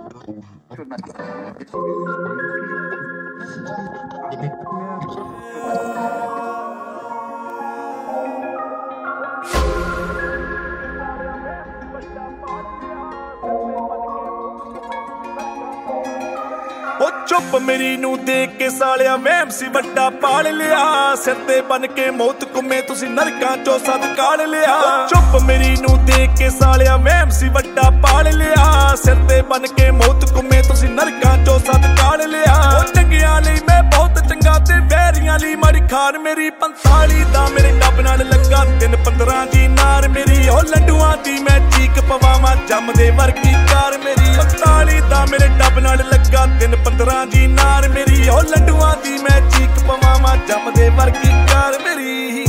चुप मेरी नू देख के सालिया वहम सी वड्डा पाल लिया सिर ते बन के मौत घुमे तुसी नरकां चो सद काल लिया। चुप मेरी नू देख के सालिया वहम सी वड्डा पाल लिया सिर ते बन के मौत घुमे तुसी नरकां चो सद काल लिया। चंगियां लई मैं बहुत चंगा ते वैरियां लई माड़ी खार मेरी 45 दा मेरे डब नाल लगा 3-15 दी नार मेरी ओ लड्डूआं दी मैं चीक पवावां जमदे वर्गी कार मेरी 45 दा मेरे डब नाल लगा 3-15 दी नार मेरी ओ लड्डूआं दी मैं चीक पवावां जमदे वर्गी कार मेरी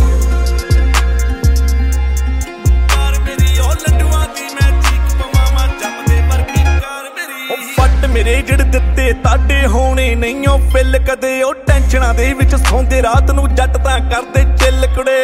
मेरे जिड़ दिते ताडे होने नहीं ओ फिल कदे ओ टेंशनां दे विच सौंदे रात नू जट तां करदे चिल कुड़े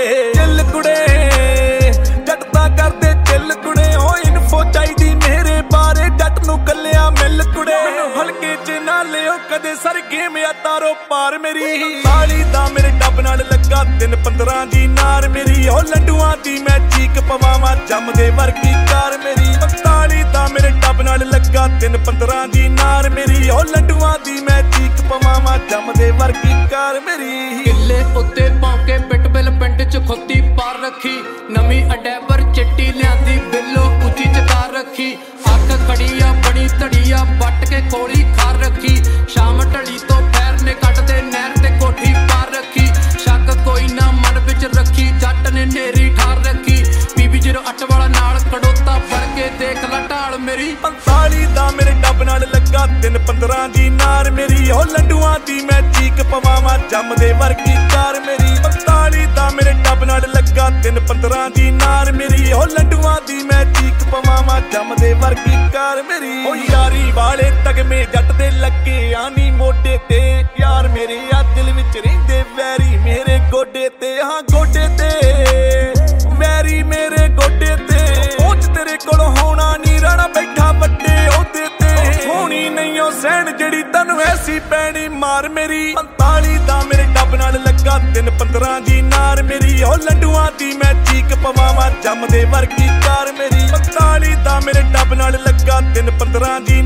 जट तां करदे चिल कुड़े ओ इन्फो चाहीदी मेरे बारे जट नू कल्लिया मिल कुड़े हलके च ना लियो कदे सर गेम या तारो पार मेरी साली दा मेरे डब नाल लगा 3-15 दी नार मेरी ओ लड्डूआं दी मैं चीक पवावां जमदे वर्गी कार मेरी 45 दा मेरे डब नाल लगा 3-15 दी नार मेरी ओ लड्डूआं दी मैं चीक पवावां जमदे वर्गी कार मेरी। किले उत्ते पौके पिटबिल पिंड च खुदी पार रखी नवी अडैबर चिट्टी लियांदी बिल्लो उची चकार रखी अख खड़िया बड़ी धड़िया बट के कोली खार रखी शाम ढली तो पैर ने कटदे नहर ते कोठी पार रखी शक कोई ना मन विच रखी जट ने नेरी ठार रखी PB08 वाला नाल खड़ोता फड़ के देख ला ढाल मेरी 45 दा मेरे डब नाल लगा 3-15 दी नार मेरी ओ लड्डूआं दी मैं चीक पवावां जमदे वर्गी कार मेरी 45 दा मेरे डब नाल लगा 3-15 दी नार मेरी ओ लड्डूआं दी मैं चीक पवावां जमदे वर्गी कार मेरी। ओ यारी वाले तगमे जट दे लगे आनी मोढे ते यार मेरे आ दिल विच रहिंदे वैरी मेरे गोडे ते हाँ गोडे ते वैरी मेरे गोडे ते पहुंच तेरे कोल होना नी रहना बैठा वड्डे ओहदे ते होनी नहीं ओ सैन जड़ी तैनू ऐसी पैनी मार मेरी 45 दा मेरे डब नाल लगा 3-15 दी नार मेरी ओ लड्डूआं दी मैं चीक पवावां जमदे वर्गी कार मेरी 45 दा मेरे डब नाल लगा 3-15 दी